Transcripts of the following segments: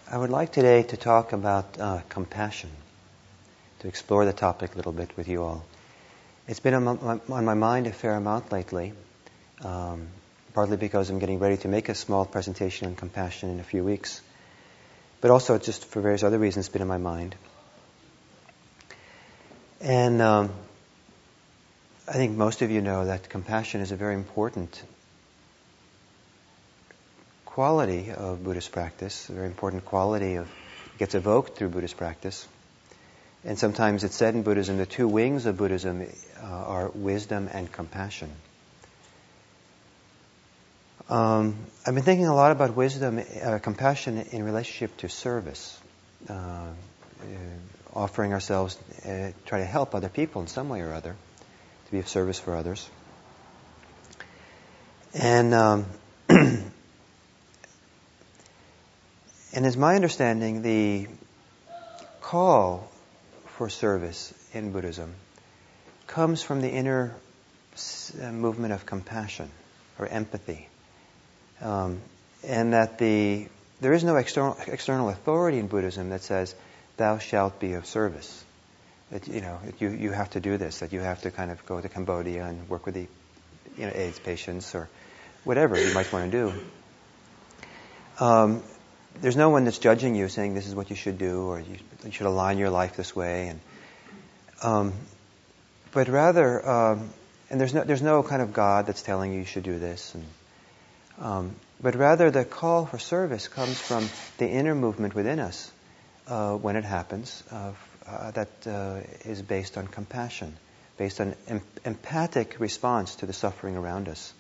I would like today to talk about compassion, to explore the topic a little bit with you all. It's been on my mind a fair amount lately, partly because I'm getting ready to make a small presentation on compassion in a few weeks, but also just for various other reasons it's been in my mind. And I think most of you know that compassion is a very important quality of Buddhist practice, a very important quality gets evoked through Buddhist practice. And sometimes it's said in Buddhism, the two wings of Buddhism are wisdom and compassion. I've been thinking a lot about compassion in relationship to service, offering ourselves, try to help other people in some way or other, to be of service for others. And and as my understanding, the call for service in Buddhism comes from the inner movement of compassion or empathy. And that there is no external authority in Buddhism that says, thou shalt be of service. That you have to do this, that you have to kind of go to Cambodia and work with the AIDS patients or whatever you might want to do. There's no one that's judging you, saying this is what you should do, or you should align your life this way. But rather, and there's no kind of God that's telling you should do this. But rather, the call for service comes from the inner movement within us when it happens, that is based on compassion, based on empathic response to the suffering around us.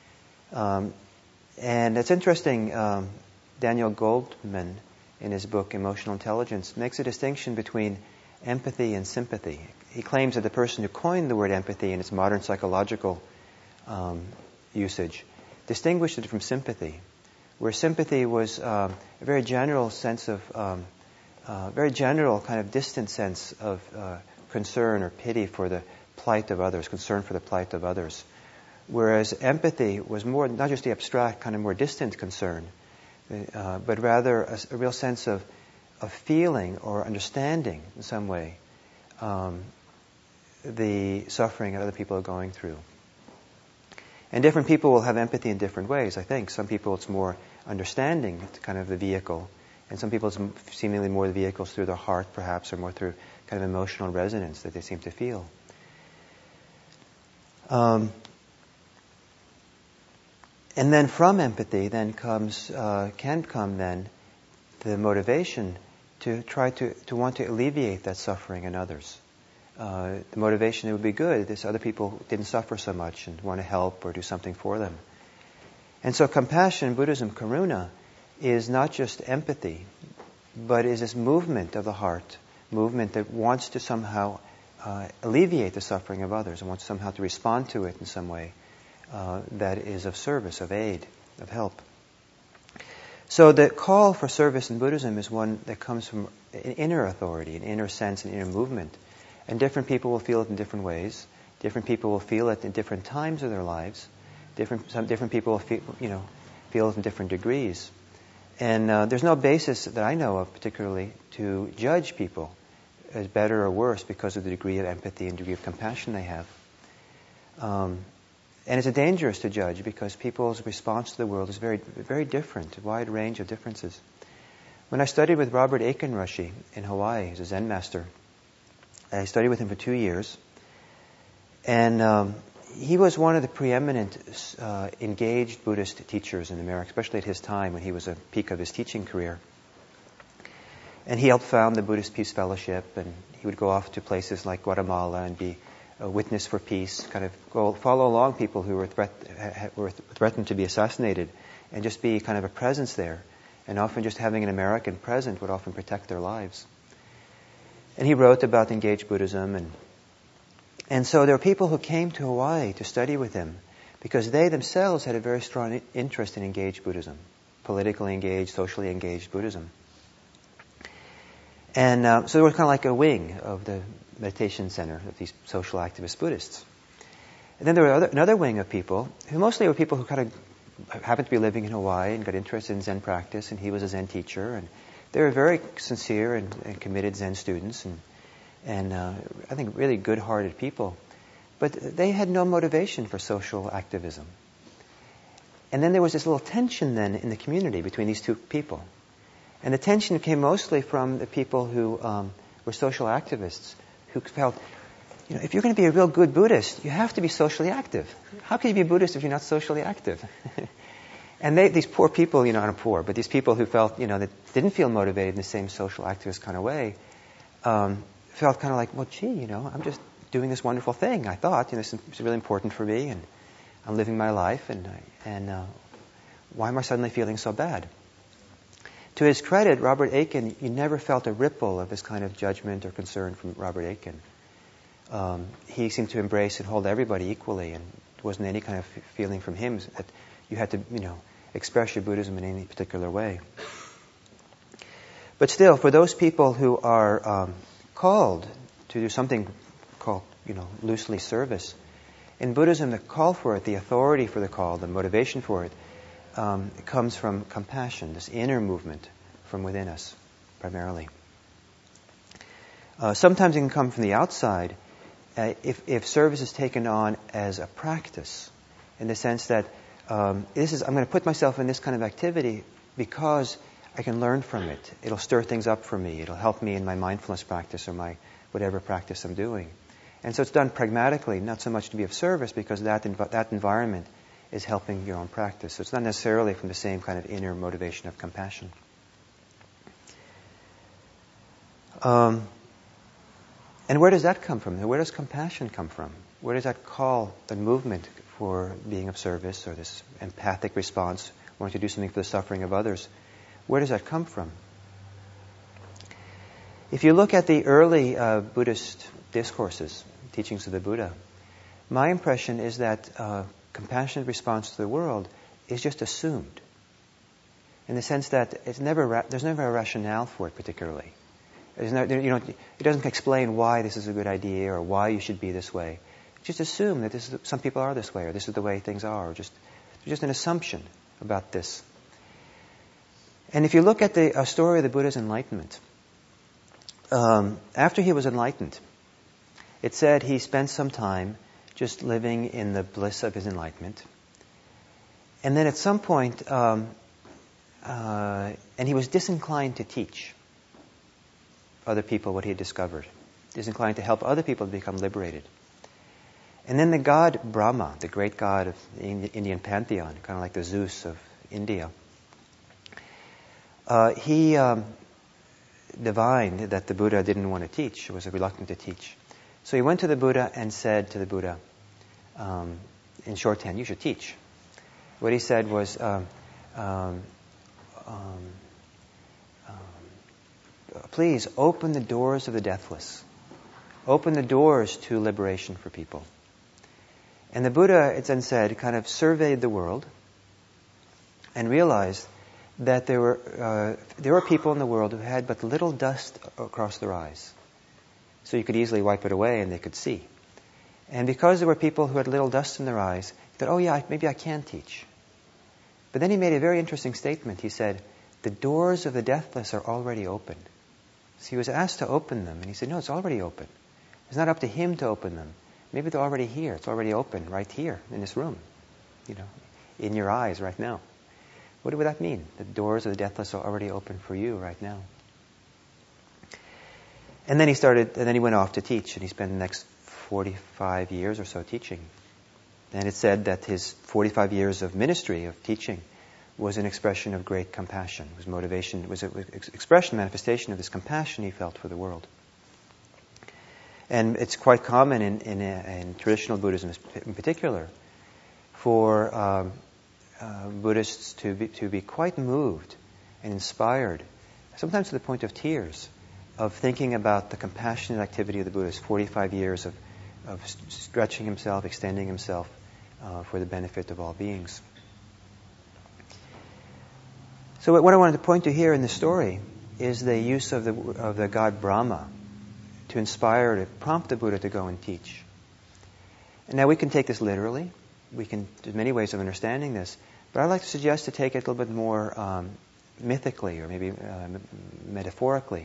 And it's interesting. Daniel Goldman, in his book Emotional Intelligence, makes a distinction between empathy and sympathy. He claims that the person who coined the word empathy in its modern psychological usage distinguished it from sympathy, where sympathy was a very general sense of, very general kind of distant sense of concern or pity for the plight of others, concern for the plight of others. Whereas empathy was more, not just the abstract, kind of more distant concern, but rather a real sense of feeling or understanding in some way the suffering that other people are going through. And different people will have empathy in different ways, I think. Some people it's more understanding, it's kind of the vehicle. And some people it's seemingly more the vehicles through their heart, perhaps, or more through kind of emotional resonance that they seem to feel. And then from empathy then can come then the motivation to try to want to alleviate that suffering in others. The motivation, it would be good if other people didn't suffer so much and want to help or do something for them. And so compassion in Buddhism, karuna, is not just empathy, but is this movement of the heart, movement that wants to somehow alleviate the suffering of others and wants somehow to respond to it in some way. That is of service, of aid, of help. So the call for service in Buddhism is one that comes from an inner authority, an inner sense, an inner movement. And different people will feel it in different ways. Different people will feel it in different times of their lives. Some different people will feel it in different degrees. And there's no basis that I know of particularly to judge people as better or worse because of the degree of empathy and degree of compassion they have. And it's dangerous to judge because people's response to the world is very, very different, a wide range of differences. When I studied with Robert Aiken Roshi in Hawaii, he's a Zen master, I studied with him for 2 years. And he was one of the preeminent engaged Buddhist teachers in America, especially at his time when he was at the peak of his teaching career. And he helped found the Buddhist Peace Fellowship, and he would go off to places like Guatemala and be a witness for peace, kind of follow along people who were threatened to be assassinated, and just be kind of a presence there. And often just having an American present would often protect their lives. And he wrote about engaged Buddhism, and so there were people who came to Hawaii to study with him because they themselves had a very strong interest in engaged Buddhism, politically engaged, socially engaged Buddhism. And so they were kind of like a wing of the meditation center of these social activist Buddhists. And then there were another wing of people, who mostly were people who kind of happened to be living in Hawaii and got interested in Zen practice, and he was a Zen teacher, and They were very sincere and committed Zen students, and I think really good-hearted people. But they had no motivation for social activism. And then there was this little tension then in the community between these two people. And the tension came mostly from the people who were social activists, who felt, if you're going to be a real good Buddhist, you have to be socially active. How can you be a Buddhist if you're not socially active? And these poor people, not poor, but these people who felt, that didn't feel motivated in the same social activist kind of way, felt kind of like, well, gee, I'm just doing this wonderful thing. I thought, this is really important for me, and I'm living my life, and why am I suddenly feeling so bad? To his credit, Robert Aitken, you never felt a ripple of this kind of judgment or concern from Robert Aitken. He seemed to embrace and hold everybody equally, and there wasn't any kind of feeling from him that you had to, express your Buddhism in any particular way. But still, for those people who are called to do something called, loosely service, in Buddhism, the call for it, the authority for the call, the motivation for it, it comes from compassion, this inner movement from within us, primarily. Sometimes it can come from the outside, if service is taken on as a practice, in the sense that I'm going to put myself in this kind of activity because I can learn from it. It'll stir things up for me. It'll help me in my mindfulness practice or my whatever practice I'm doing. And so it's done pragmatically, not so much to be of service, because that environment is helping your own practice. So it's not necessarily from the same kind of inner motivation of compassion. And where does that come from? Where does compassion come from? Where does that call, the movement for being of service, or this empathic response, wanting to do something for the suffering of others, where does that come from? If you look at the early Buddhist discourses, teachings of the Buddha, my impression is that compassionate response to the world is just assumed, in the sense that there's never a rationale for it particularly. It doesn't explain why this is a good idea or why you should be this way. Just assume that some people are this way, or this is the way things are, or just an assumption about this. And if you look at the story of the Buddha's enlightenment, after he was enlightened, it said he spent some time just living in the bliss of his enlightenment. And then at some point, and he was disinclined to teach other people what he had discovered, disinclined to help other people to become liberated. And then the god Brahma, the great god of the Indian pantheon, kind of like the Zeus of India, he divined that the Buddha didn't want to teach, was reluctant to teach. So he went to the Buddha and said to the Buddha, in shorthand, you should teach. What he said was, please open the doors of the deathless. Open the doors to liberation for people. And the Buddha, it then said, kind of surveyed the world and realized that there were people in the world who had but little dust across their eyes. So you could easily wipe it away and they could see. And because there were people who had little dust in their eyes, he thought, oh yeah, maybe I can teach. But then he made a very interesting statement. He said, the doors of the deathless are already open. So he was asked to open them, and he said, no, it's already open. It's not up to him to open them. Maybe they're already here. It's already open right here in this room, in your eyes right now. What would that mean? The doors of the deathless are already open for you right now. And then he went off to teach, and he spent the next 45 years or so teaching. And it said that his 45 years of ministry, of teaching, was an expression of great compassion. It was motivation, it was an expression, manifestation of this compassion he felt for the world. And it's quite common in traditional Buddhism in particular for Buddhists to be quite moved and inspired, sometimes to the point of tears, of thinking about the compassionate activity of the Buddha's 45 years of stretching himself, extending himself for the benefit of all beings. So what I wanted to point to here in the story is the use of the god Brahma to inspire, to prompt the Buddha to go and teach. And now we can take this literally. There's many ways of understanding this. But I'd like to suggest to take it a little bit more mythically or maybe metaphorically.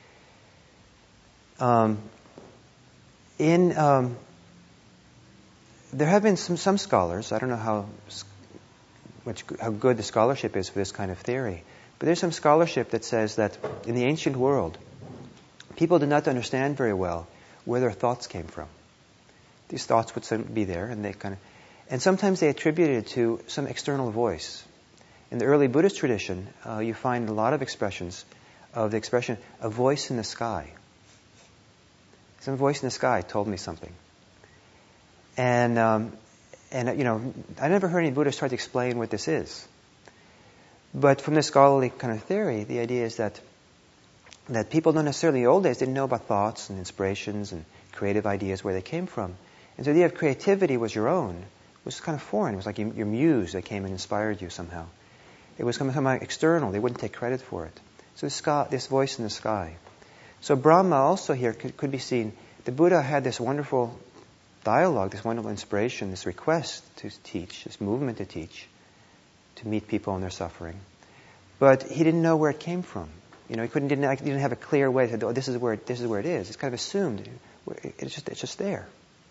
There have been some scholars, I don't know how good the scholarship is for this kind of theory, but there's some scholarship that says that in the ancient world, people did not understand very well where their thoughts came from. These thoughts would be there, and sometimes they attributed it to some external voice. In the early Buddhist tradition, you find a lot of expressions of the expression, a voice in the sky. Some voice in the sky told me something. And I never heard any Buddhists try to explain what this is. But from the scholarly kind of theory, the idea is that people don't necessarily, in the old days, didn't know about thoughts and inspirations and creative ideas, where they came from. And so the idea of creativity was your own, was kind of foreign. It was like your muse that came and inspired you somehow. It was somehow external. They wouldn't take credit for it. So this voice in the sky. So Brahma also here could be seen. The Buddha had this wonderful dialogue, this wonderful inspiration, this request to teach, this movement to teach, to meet people in their suffering. But he didn't know where it came from. He didn't have a clear way to say, oh, this is where it is. It's kind of assumed. It's just there.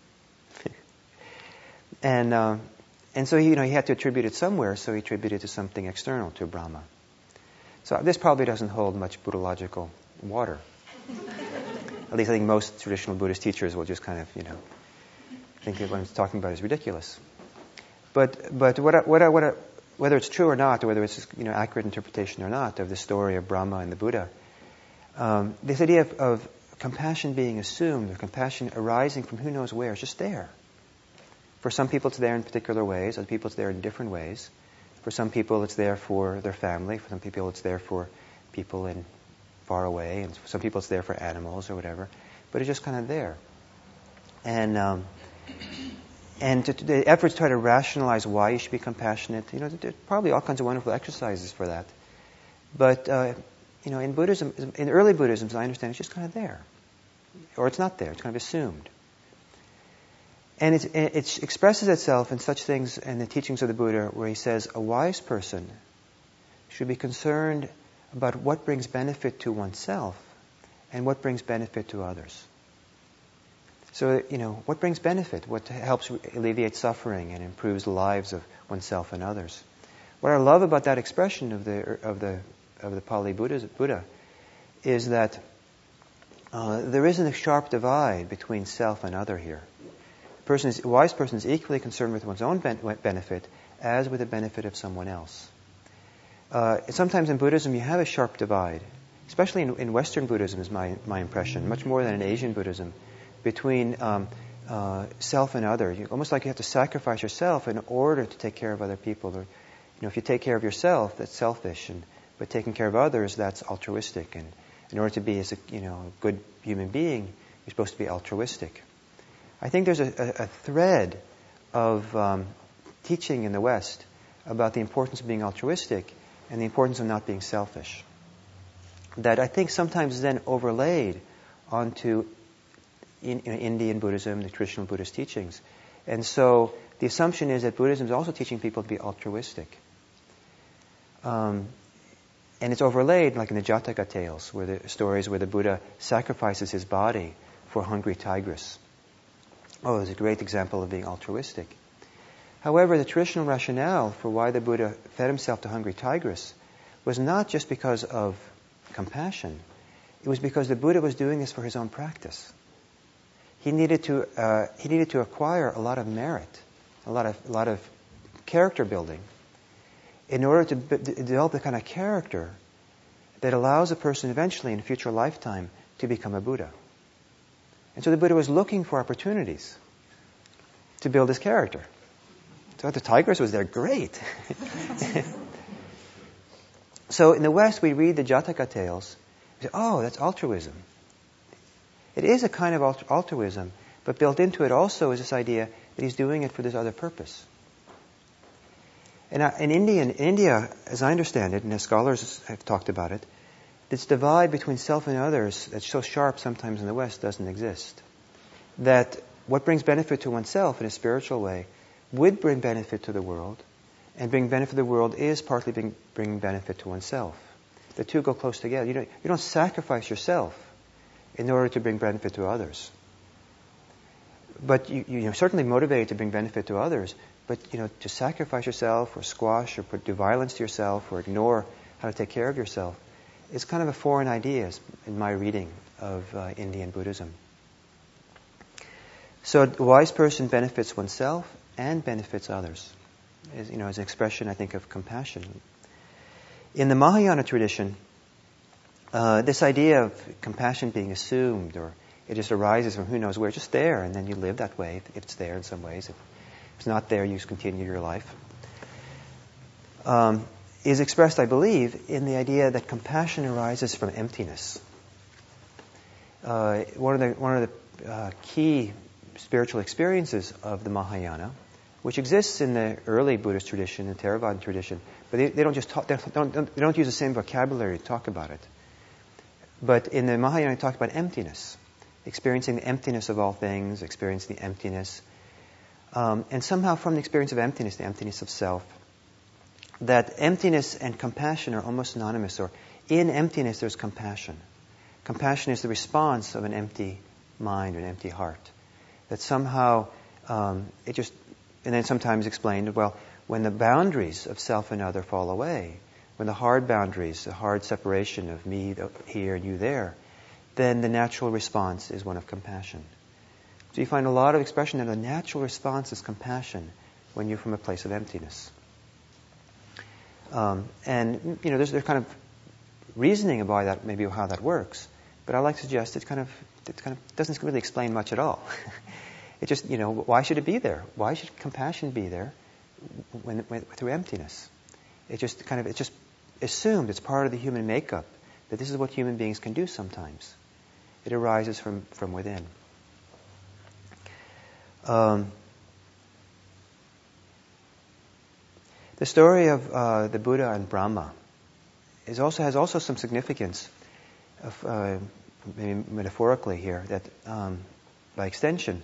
And so he had to attribute it somewhere, so he attributed it to something external, to Brahma. So this probably doesn't hold much Buddhological water. At least I think most traditional Buddhist teachers will just kind of, think that what I'm talking about is ridiculous. But whether it's true or not, or whether it's accurate interpretation or not of the story of Brahma and the Buddha, this idea of compassion being assumed, or compassion arising from who knows where, is just there. For some people it's there in particular ways, other people it's there in different ways. For some people it's there for their family, for some people it's there for people in far away, and for some people it's there for animals or whatever. But it's just kind of there. And the efforts to try to rationalize why you should be compassionate, there's probably all kinds of wonderful exercises for that. But, in Buddhism, in early Buddhism, as I understand, it's just kind of there. Or it's not there, it's kind of assumed. And it expresses itself in such things in the teachings of the Buddha where he says a wise person should be concerned about what brings benefit to oneself and what brings benefit to others. So, what brings benefit? What helps alleviate suffering and improves the lives of oneself and others? What I love about that expression of the Pali Buddha is that there isn't a sharp divide between self and other here. A wise person is equally concerned with one's own benefit as with the benefit of someone else. Sometimes in Buddhism you have a sharp divide, especially in Western Buddhism is my impression, much more than in Asian Buddhism, between self and other. Almost like you have to sacrifice yourself in order to take care of other people. Or, if you take care of yourself, that's selfish, but taking care of others, that's altruistic. And in order to be a good human being, you're supposed to be altruistic. I think there's a thread of teaching in the West about the importance of being altruistic and the importance of not being selfish, that I think sometimes is then overlaid onto Indian Buddhism, the traditional Buddhist teachings. And so the assumption is that Buddhism is also teaching people to be altruistic. And it's overlaid, like in the Jataka tales, where the stories where the Buddha sacrifices his body for a hungry tigress. Oh, it's a great example of being altruistic. However, the traditional rationale for why the Buddha fed himself to hungry tigress was not just because of compassion. It was because the Buddha was doing this for his own practice. He needed to acquire a lot of merit, a lot of character building, in order to develop the kind of character that allows a person eventually in a future lifetime to become a Buddha. And so the Buddha was looking for opportunities to build his character. So the tigress was there, great. So in the West, we read the Jataka tales. We say, oh, that's altruism. It is a kind of altruism, but built into it also is this idea that he's doing it for this other purpose. And in India, as I understand it, and as scholars have talked about it, this divide between self and others that's so sharp sometimes in the West doesn't exist. That what brings benefit to oneself in a spiritual way would bring benefit to the world, and bring benefit to the world is partly bringing benefit to oneself. The two go close together. You don't sacrifice yourself in order to bring benefit to others. But you're certainly motivated to bring benefit to others. But to sacrifice yourself, or squash, or do violence to yourself, or ignore how to take care of yourself, is kind of a foreign idea in my reading of Indian Buddhism. So a wise person benefits oneself and benefits others. As an expression, I think, of compassion. In the Mahayana tradition, this idea of compassion being assumed, or it just arises from who knows where, just there, and then you live that way if it's there in some ways. If it's not there, you just continue your life. Is expressed, I believe, in the idea that compassion arises from emptiness. One of the key spiritual experiences of the Mahayana, which exists in the early Buddhist tradition, the Theravadan tradition, but they don't just talk. They don't use the same vocabulary to talk about it. But in the Mahayana, they talk about emptiness, experiencing the emptiness of all things, experiencing the emptiness, and somehow from the experience of emptiness, the emptiness of self, that emptiness and compassion are almost synonymous. Or in emptiness, there's compassion. Compassion is the response of an empty mind or an empty heart. That somehow it just, and then sometimes explained, well, when the boundaries of self and other fall away, when the hard boundaries, the hard separation of me here and you there, then the natural response is one of compassion. So you find a lot of expression that the natural response is compassion when you're from a place of emptiness. And there's kind of reasoning about that, maybe how that works. But I like to suggest it kind of doesn't really explain much at all. It just, why should it be there? Why should compassion be there when through emptiness? It's just assumed. It's part of the human makeup that this is what human beings can do sometimes. It arises from within. The story of the Buddha and Brahma has also some significance, maybe metaphorically here, that by extension,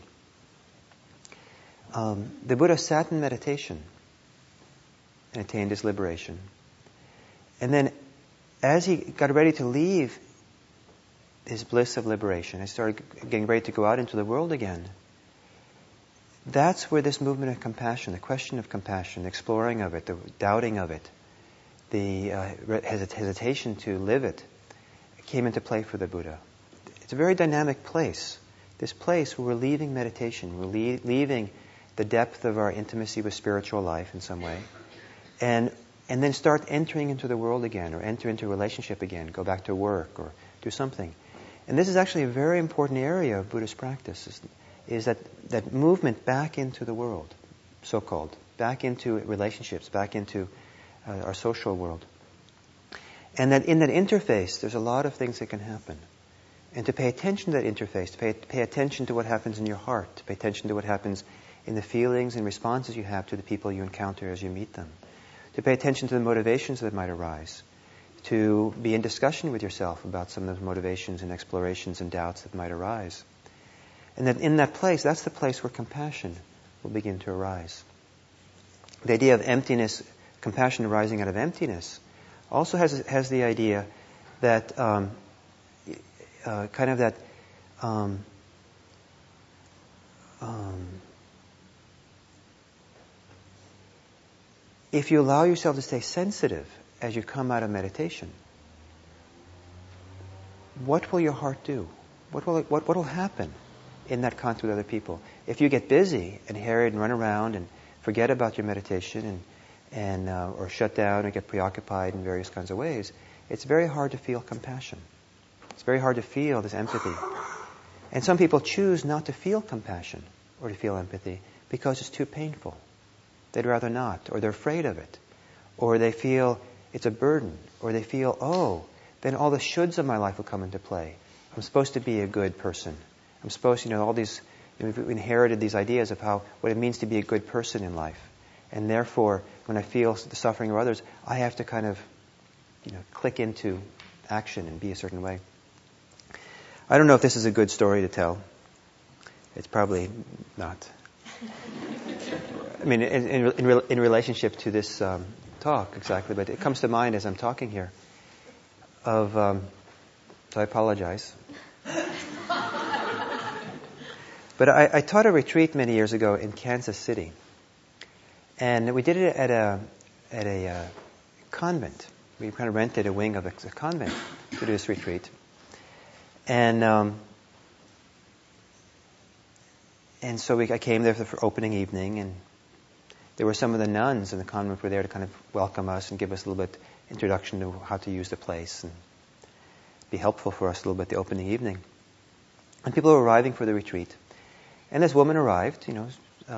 the Buddha sat in meditation and attained his liberation. And then as he got ready to leave his bliss of liberation, he started getting ready to go out into the world again. That's where this movement of compassion, the question of compassion, the exploring of it, the doubting of it, the hesitation to live it, came into play for the Buddha. It's a very dynamic place. This place where we're leaving meditation, we're leaving the depth of our intimacy with spiritual life in some way, and then start entering into the world again, or enter into a relationship again, go back to work, or do something. And this is actually a very important area of Buddhist practice, is that movement back into the world, so-called, back into relationships, back into our social world. And that in that interface, there's a lot of things that can happen. And to pay attention to that interface, to pay attention to what happens in your heart, to pay attention to what happens in the feelings and responses you have to the people you encounter as you meet them, to pay attention to the motivations that might arise, to be in discussion with yourself about some of those motivations and explorations and doubts that might arise. And that in that place, that's the place where compassion will begin to arise. The idea of emptiness, compassion arising out of emptiness, also has the idea that if you allow yourself to stay sensitive as you come out of meditation, what will your heart do? What will happen in that contact with other people? If you get busy and harried and run around and forget about your meditation and or shut down or get preoccupied in various kinds of ways, it's very hard to feel compassion. It's very hard to feel this empathy. And some people choose not to feel compassion or to feel empathy because it's too painful. They'd rather not, or they're afraid of it, or they feel it's a burden, or they feel, then all the shoulds of my life will come into play. I'm supposed to be a good person. I'm supposed to, all these, we've inherited these ideas of what it means to be a good person in life. And therefore, when I feel the suffering of others, I have to kind of, click into action and be a certain way. I don't know if this is a good story to tell. It's probably not. I mean, in relationship to this talk, exactly, but it comes to mind as I'm talking here. So I apologize. But I taught a retreat many years ago in Kansas City, and we did it at a convent. We kind of rented a wing of a convent to do this retreat, and so I came there for opening evening, and there were some of the nuns in the convent were there to kind of welcome us and give us a little bit introduction to how to use the place and be helpful for us a little bit the opening evening. And people were arriving for the retreat. And this woman arrived, this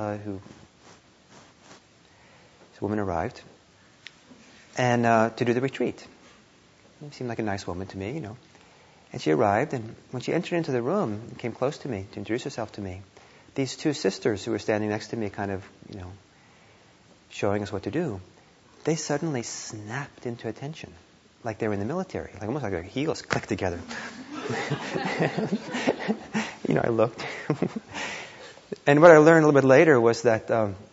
woman arrived, and to do the retreat. She seemed like a nice woman to me, And she arrived, and when she entered into the room and came close to me to introduce herself to me, these two sisters who were standing next to me kind of, showing us what to do, they suddenly snapped into attention, like they were in the military, like almost like their heels clicked together. I looked. And what I learned a little bit later was that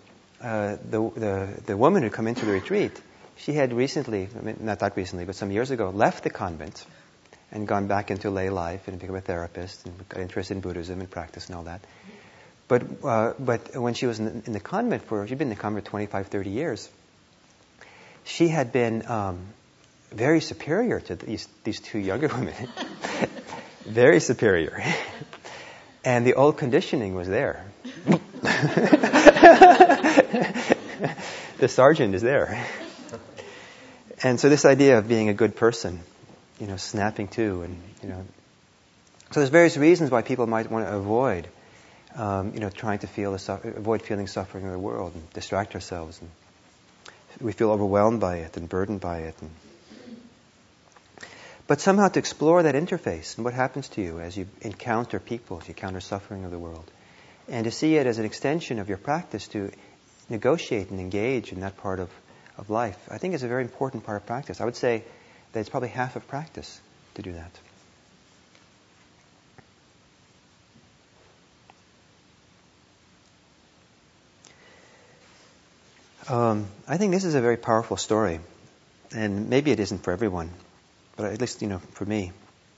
the woman who had come into the retreat, she had recently, not that recently, but some years ago, left the convent and gone back into lay life and become a therapist and got interested in Buddhism and practice and all that. But when she was in the convent she'd been in the convent for 25, 30 years, she had been very superior to these two younger women. Very superior. And the old conditioning was there. The sergeant is there. And so this idea of being a good person, snapping to, and, so there's various reasons why people might want to avoid, trying to avoid feeling suffering in the world and distract ourselves. And we feel overwhelmed by it and burdened by it. But somehow to explore that interface and what happens to you as you encounter people, as you encounter suffering of the world, and to see it as an extension of your practice to negotiate and engage in that part of life, I think is a very important part of practice. I would say that it's probably half of practice to do that. I think this is a very powerful story, and maybe it isn't for everyone, but at least, for me.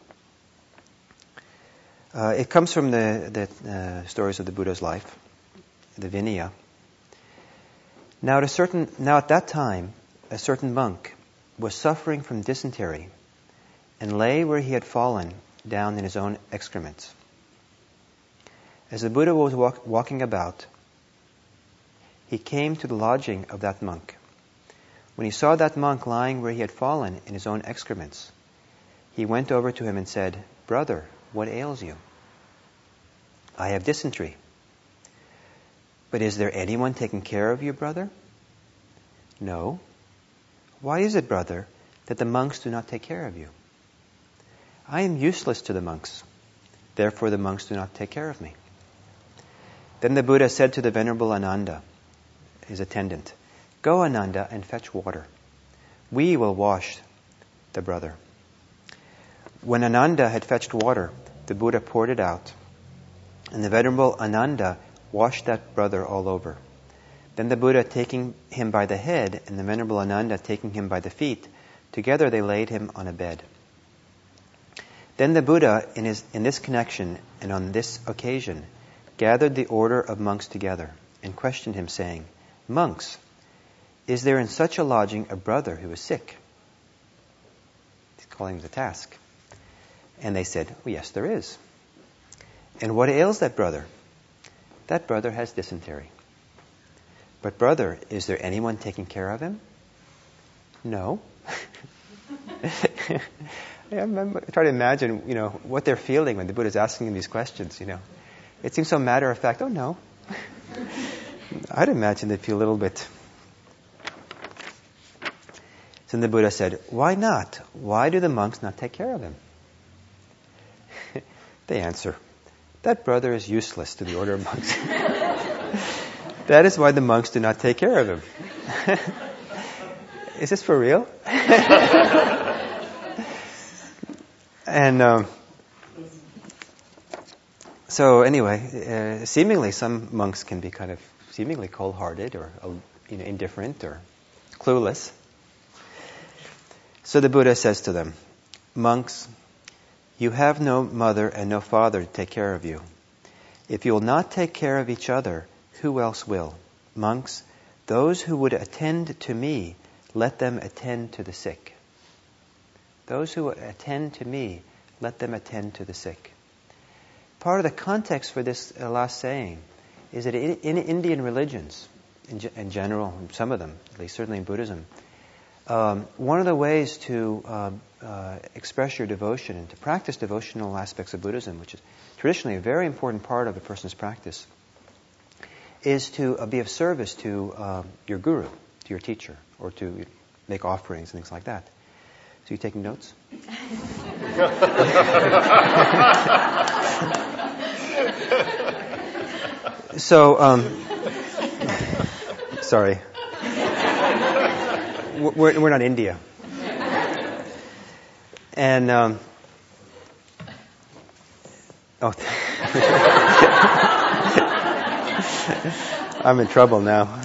It comes from the stories of the Buddha's life, the Vinaya. Now at that time, a certain monk was suffering from dysentery and lay where he had fallen down in his own excrements. As the Buddha was walking about, he came to the lodging of that monk. When he saw that monk lying where he had fallen in his own excrements, he went over to him and said, "Brother, what ails you?" "I have dysentery." "But is there anyone taking care of you, brother?" "No." "Why is it, brother, that the monks do not take care of you?" "I am useless to the monks. Therefore the monks do not take care of me." Then the Buddha said to the Venerable Ananda, his attendant, "Go, Ananda, and fetch water. We will wash the brother." When Ananda had fetched water, the Buddha poured it out, and the Venerable Ananda washed that brother all over. Then the Buddha, taking him by the head, and the Venerable Ananda taking him by the feet, together they laid him on a bed. Then the Buddha, in this connection and on this occasion, gathered the order of monks together and questioned him, saying, "Monks, is there in such a lodging a brother who is sick?" He's calling him to task. And they said, "Oh, yes, there is." "And what ails that brother?" "That brother has dysentery." "But brother, is there anyone taking care of him?" "No." I'm trying to imagine, what they're feeling when the Buddha's asking them these questions, It seems so matter of fact. "Oh, no." I'd imagine they'd feel a little bit. So the Buddha said, "Why not? Why do the monks not take care of him?" They answer, "That brother is useless to the order of monks." That is why the monks do not take care of him. Is this for real? And so anyway, seemingly some monks can be kind of seemingly cold-hearted or indifferent or clueless. So the Buddha says to them, Monks, you have no mother and no father to take care of you. If you will not take care of each other, who else will? Monks, those who would attend to me, let them attend to the sick. Those who attend to me, let them attend to the sick. Part of the context for this last saying is that in Indian religions, in general, some of them, at least certainly in Buddhism, one of the ways to express your devotion and to practice devotional aspects of Buddhism, which is traditionally a very important part of a person's practice, is to be of service to your guru, to your teacher, or to make offerings and things like that. So you taking notes? So, sorry. We're not India. And, I'm in trouble now.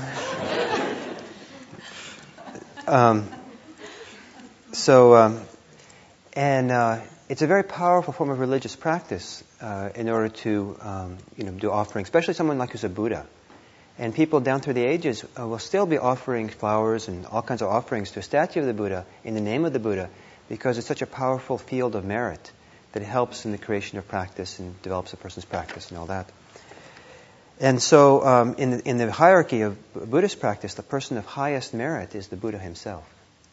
It's a very powerful form of religious practice in order to, do offerings, especially someone like who's a Buddha. And people down through the ages will still be offering flowers and all kinds of offerings to a statue of the Buddha in the name of the Buddha, because it's such a powerful field of merit that it helps in the creation of practice and develops a person's practice and all that. And so, in the hierarchy of Buddhist practice, the person of highest merit is the Buddha himself.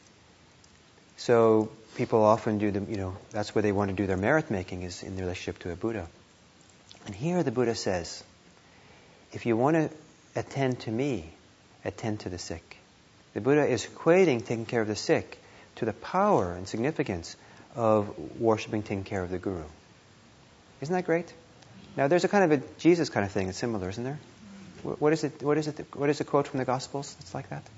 So people often do that's where they want to do their merit making, is in their relationship to a Buddha. And here the Buddha says, if you want to attend to me, attend to the sick. The Buddha is equating taking care of the sick to the power and significance of worshipping, taking care of the Guru. Isn't that great? Now there's a kind of a Jesus kind of thing. It's similar, isn't there? What is it? What is the quote from the Gospels? It's like that.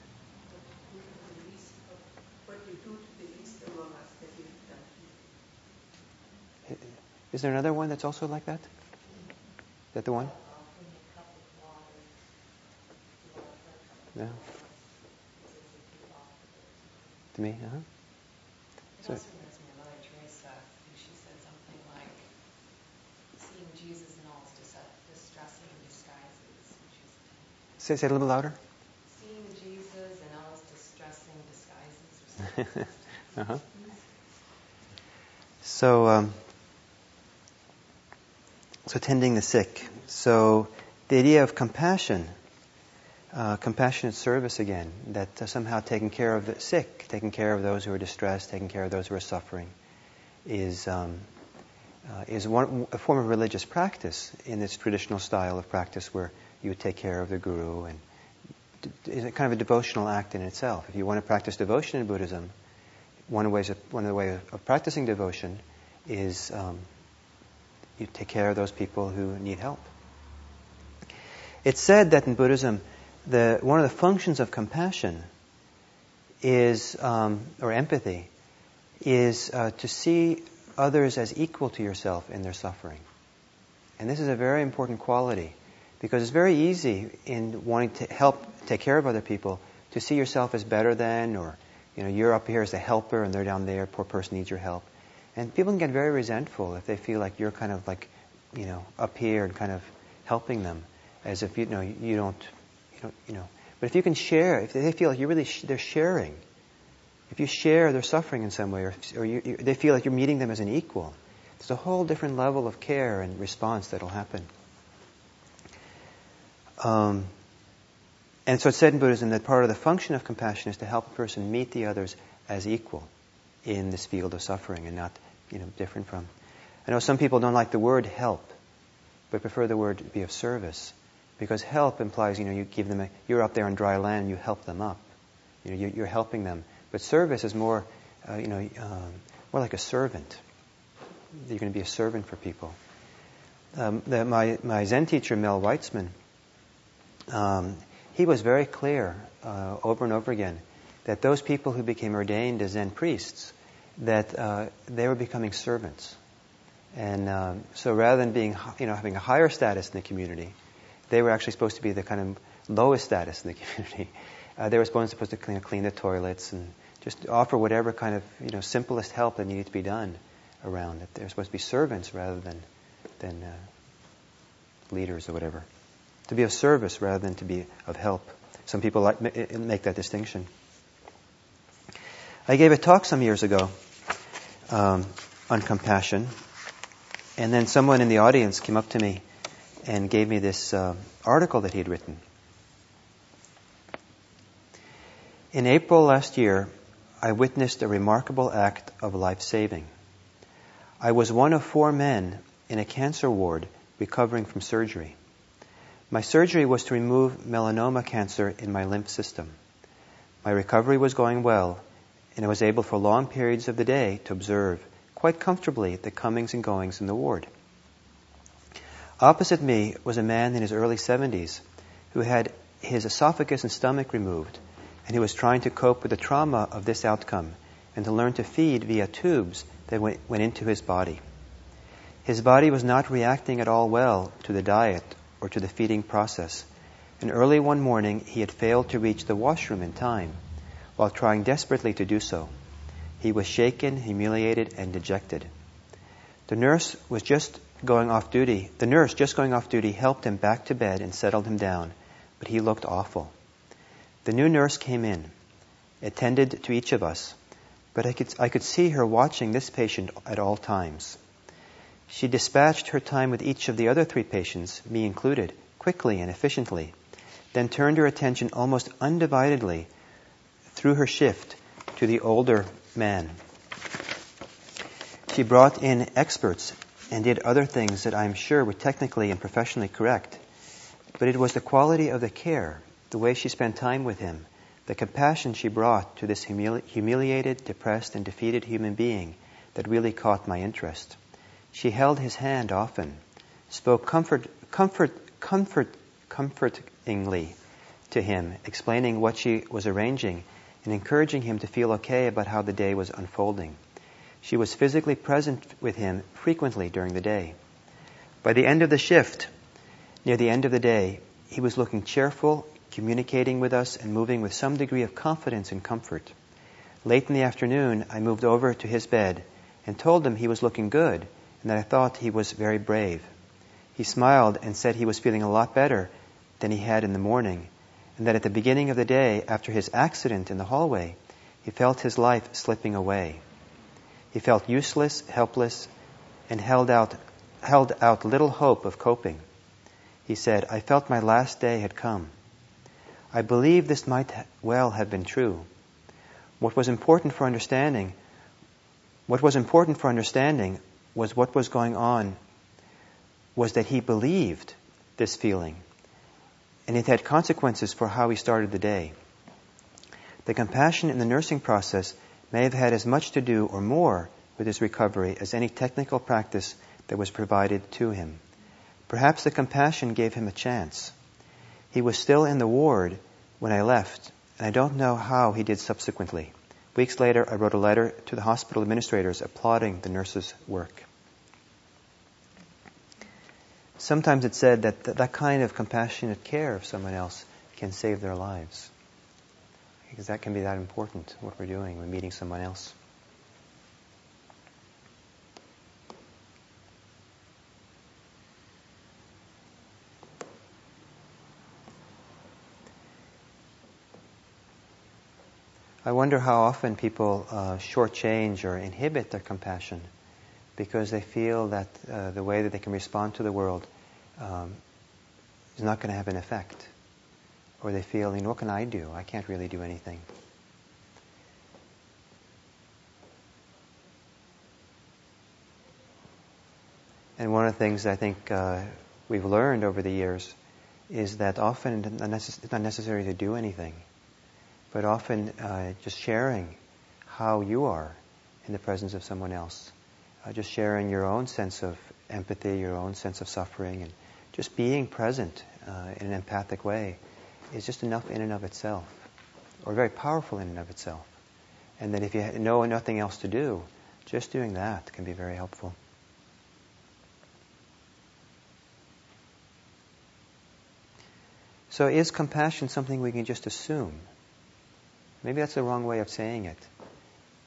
Is there another one that's also like that? Is that the one? No. To me, It also reminds me of Mother Teresa. She said something like, seeing Jesus in all his distressing disguises. Say it a little louder. Seeing Jesus in all his distressing disguises. Or something. Uh-huh. So tending the sick. So the idea of compassion, compassionate service again, that somehow taking care of the sick, taking care of those who are distressed, taking care of those who are suffering, is a form of religious practice in its traditional style of practice, where you would take care of the Guru, and is kind of a devotional act in itself. If you want to practice devotion in Buddhism, one of the ways of practicing devotion is you take care of those people who need help. It's said that in Buddhism, one of the functions of compassion is, or empathy, is to see others as equal to yourself in their suffering. And this is a very important quality, because it's very easy in wanting to help, take care of other people, to see yourself as better than, or you're up here as the helper and they're down there, poor person needs your help. And people can get very resentful if they feel like you're kind of like, up here and kind of helping them, as if you don't. But if you can share, if they feel like they're sharing, if you share their suffering in some way, or they feel like you're meeting them as an equal, there's a whole different level of care and response that'll happen. And so it's said in Buddhism that part of the function of compassion is to help a person meet the others as equal in this field of suffering, and not, different from. I know some people don't like the word help, but prefer the word be of service, because help implies, you give them you're up there on dry land, you help them up, you're helping them. But service is more, more like a servant. You're going to be a servant for people. My Zen teacher, Mel Weitzman, he was very clear over and over again that those people who became ordained as Zen priests, that they were becoming servants. And so rather than being, having a higher status in the community, they were actually supposed to be the kind of lowest status in the community. They were supposed to clean the toilets and Just offer whatever kind of simplest help that needed to be done around. That they're supposed to be servants rather than leaders or whatever. To be of service rather than to be of help. Some people make that distinction. I gave a talk some years ago on compassion, and then someone in the audience came up to me and gave me this article that he had written. In April last year, I witnessed a remarkable act of life-saving. I was one of 4 men in a cancer ward recovering from surgery. My surgery was to remove melanoma cancer in my lymph system. My recovery was going well, and I was able for long periods of the day to observe quite comfortably the comings and goings in the ward. Opposite me was a man in his early 70s who had his esophagus and stomach removed, and he was trying to cope with the trauma of this outcome and to learn to feed via tubes that went into his body. His body was not reacting at all well to the diet or to the feeding process, and early one morning he had failed to reach the washroom in time while trying desperately to do so. He was shaken, humiliated, and dejected. The nurse just going off duty helped him back to bed and settled him down, but he looked awful. The new nurse came in, attended to each of us, but I could see her watching this patient at all times. She dispatched her time with each of the other 3 patients, me included, quickly and efficiently, then turned her attention almost undividedly through her shift to the older man. She brought in experts and did other things that I'm sure were technically and professionally correct, but it was the quality of the care, the way she spent time with him, the compassion she brought to this humiliated, depressed, and defeated human being that really caught my interest. She held his hand often, spoke comfortingly to him, explaining what she was arranging and encouraging him to feel okay about how the day was unfolding. She was physically present with him frequently during the day. By the end of the shift, near the end of the day, he was looking cheerful, communicating with us, and moving with some degree of confidence and comfort. Late in the afternoon, I moved over to his bed and told him he was looking good and that I thought he was very brave. He smiled and said he was feeling a lot better than he had in the morning, and that at the beginning of the day, after his accident in the hallway, he felt his life slipping away. He felt useless, helpless, and held out little hope of coping. He said, "I felt my last day had come." I believe this might well have been true. What was important for understanding was what was going on was that he believed this feeling, and it had consequences for how he started the day. The compassion in the nursing process may have had as much to do or more with his recovery as any technical practice that was provided to him. Perhaps the compassion gave him a chance. He was still in the ward when I left, and I don't know how he did subsequently. Weeks later, I wrote a letter to the hospital administrators applauding the nurses' work. Sometimes it's said that that kind of compassionate care of someone else can save their lives. Because that can be that important, what we're doing when meeting someone else. I wonder how often people shortchange or inhibit their compassion because they feel that the way that they can respond to the world is not going to have an effect. Or they feel, what can I do? I can't really do anything. And one of the things I think we've learned over the years is that often it's not necessary to do anything, but often just sharing how you are in the presence of someone else. Just sharing your own sense of empathy, your own sense of suffering, and just being present in an empathic way is just enough in and of itself, or very powerful in and of itself. And that if you know nothing else to do, just doing that can be very helpful. So is compassion something we can just assume? Maybe that's the wrong way of saying it.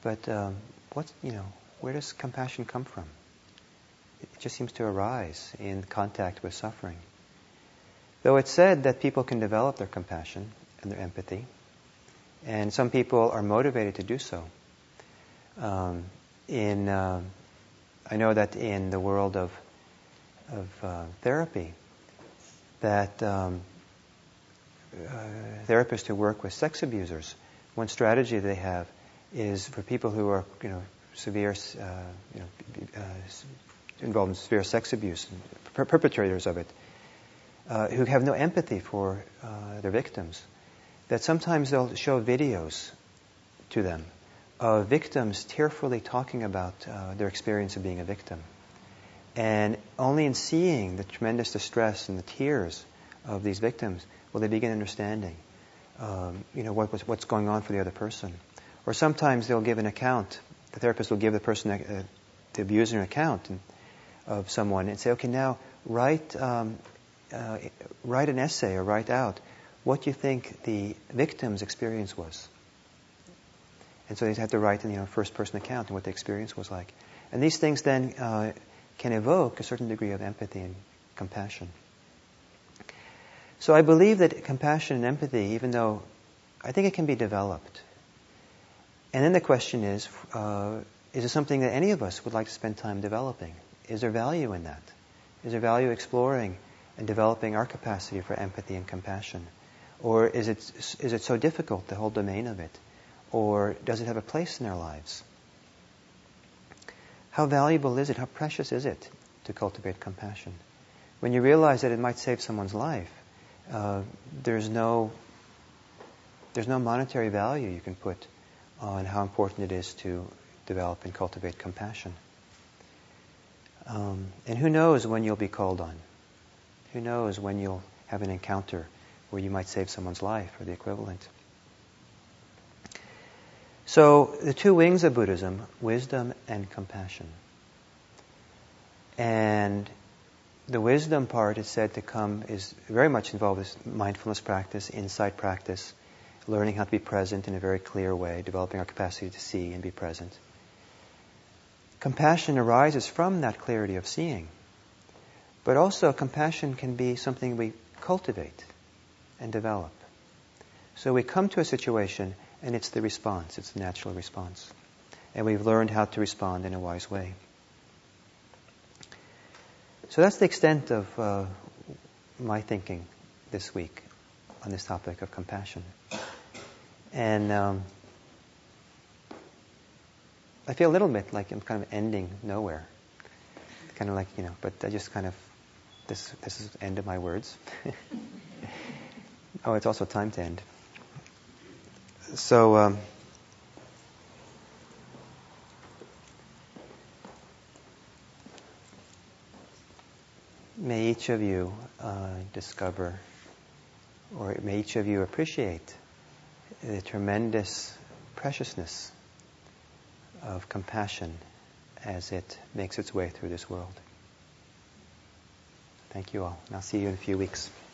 But where does compassion come from? It just seems to arise in contact with suffering. Though it's said that people can develop their compassion and their empathy, and some people are motivated to do so. I know that in the world of therapy, that therapists who work with sex abusers, one strategy they have is for people who are, severe, involved in severe sex abuse, perpetrators of it, who have no empathy for their victims, that sometimes they'll show videos to them of victims tearfully talking about their experience of being a victim. And only in seeing the tremendous distress and the tears of these victims will they begin understanding, what's going on for the other person. Or sometimes they'll give an account. The therapist will give the person, the abuser, an account of someone and say, okay, now write an essay or write out what you think the victim's experience was. And so they have to write in first-person account of what the experience was like. And these things then can evoke a certain degree of empathy and compassion. So I believe that compassion and empathy, even though I think it can be developed. And then the question is it something that any of us would like to spend time developing? Is there value in that? Is there value exploring and developing our capacity for empathy and compassion? Or is it so difficult, the whole domain of it? Or does it have a place in our lives? How valuable is it? How precious is it to cultivate compassion? When you realize that it might save someone's life, there's no monetary value you can put on how important it is to develop and cultivate compassion. And who knows when you'll be called on? Who knows when you'll have an encounter where you might save someone's life or the equivalent? So the two wings of Buddhism, wisdom and compassion. And the wisdom part is said to come, is very much involved with mindfulness practice, insight practice, learning how to be present in a very clear way, developing our capacity to see and be present. Compassion arises from that clarity of seeing. But also compassion can be something we cultivate and develop. So we come to a situation and it's the response, it's the natural response. And we've learned how to respond in a wise way. So that's the extent of my thinking this week on this topic of compassion. And I feel a little bit like I'm kind of ending nowhere. Kind of like, but I just kind of, this is the end of my words. Oh, it's also time to end. So, may each of you discover, or may each of you appreciate the tremendous preciousness of compassion as it makes its way through this world. Thank you all. And I'll see you in a few weeks.